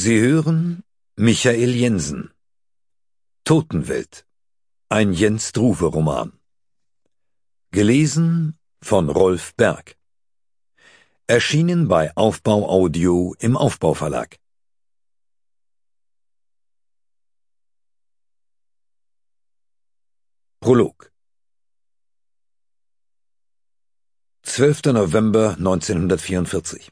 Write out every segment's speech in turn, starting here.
Sie hören Michael Jensen. Totenwelt. Ein Jens Druwe-Roman. Gelesen von Rolf Berg. Erschienen bei Aufbau Audio im Aufbau-Verlag. Prolog. 12. November 1944.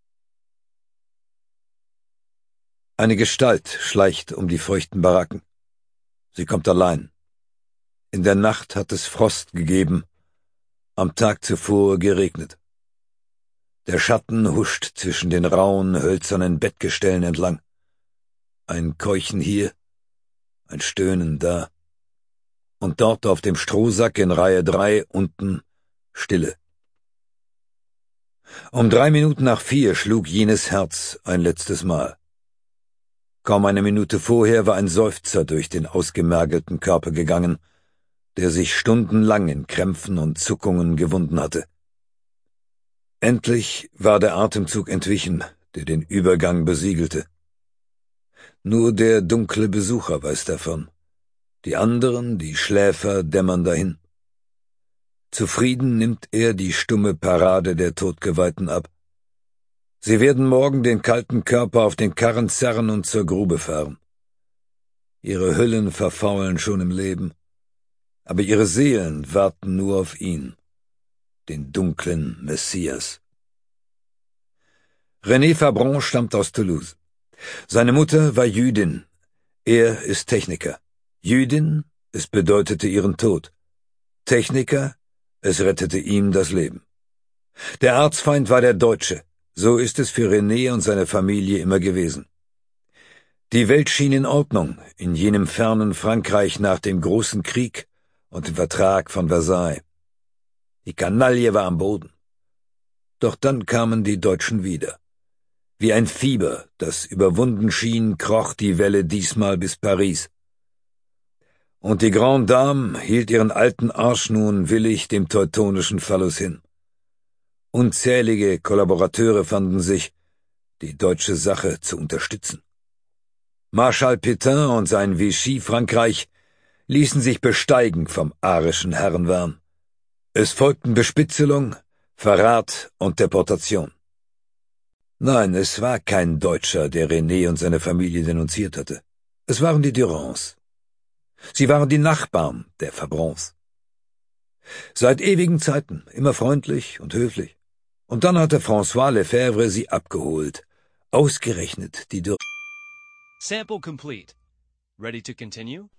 Eine Gestalt schleicht um die feuchten Baracken. Sie kommt allein. In der Nacht hat es Frost gegeben, am Tag zuvor geregnet. Der Schatten huscht zwischen den rauen, hölzernen Bettgestellen entlang. Ein Keuchen hier, ein Stöhnen da. Und dort auf dem Strohsack in Reihe 3 unten Stille. Um 3:03 schlug jenes Herz ein letztes Mal. Kaum eine Minute vorher war ein Seufzer durch den ausgemergelten Körper gegangen, der sich stundenlang in Krämpfen und Zuckungen gewunden hatte. Endlich war der Atemzug entwichen, der den Übergang besiegelte. Nur der dunkle Besucher weiß davon. Die anderen, die Schläfer, dämmern dahin. Zufrieden nimmt er die stumme Parade der Todgeweihten ab. Sie werden morgen den kalten Körper auf den Karren zerren und zur Grube fahren. Ihre Hüllen verfaulen schon im Leben, aber ihre Seelen warten nur auf ihn, den dunklen Messias. René Fabron stammt aus Toulouse. Seine Mutter war Jüdin, er ist Techniker. Jüdin, es bedeutete ihren Tod. Techniker, es rettete ihm das Leben. Der Erzfeind war der Deutsche. So ist es für René und seine Familie immer gewesen. Die Welt schien in Ordnung, in jenem fernen Frankreich nach dem großen Krieg und dem Vertrag von Versailles. Die Kanaille war am Boden. Doch dann kamen die Deutschen wieder. Wie ein Fieber, das überwunden schien, kroch die Welle diesmal bis Paris. Und die Grande Dame hielt ihren alten Arsch nun willig dem teutonischen Phallus hin. Unzählige Kollaborateure fanden sich, die deutsche Sache zu unterstützen. Marschall Pétain und sein Vichy-Frankreich ließen sich besteigen vom arischen Herrenwahn. Es folgten Bespitzelung, Verrat und Deportation. Nein, es war kein Deutscher, der René und seine Familie denunziert hatte. Es waren die Durands. Sie waren die Nachbarn der Fabrons. Seit ewigen Zeiten, immer freundlich und höflich. Und dann hatte François Lefebvre sie abgeholt. Ausgerechnet die Sample complete. Ready to continue?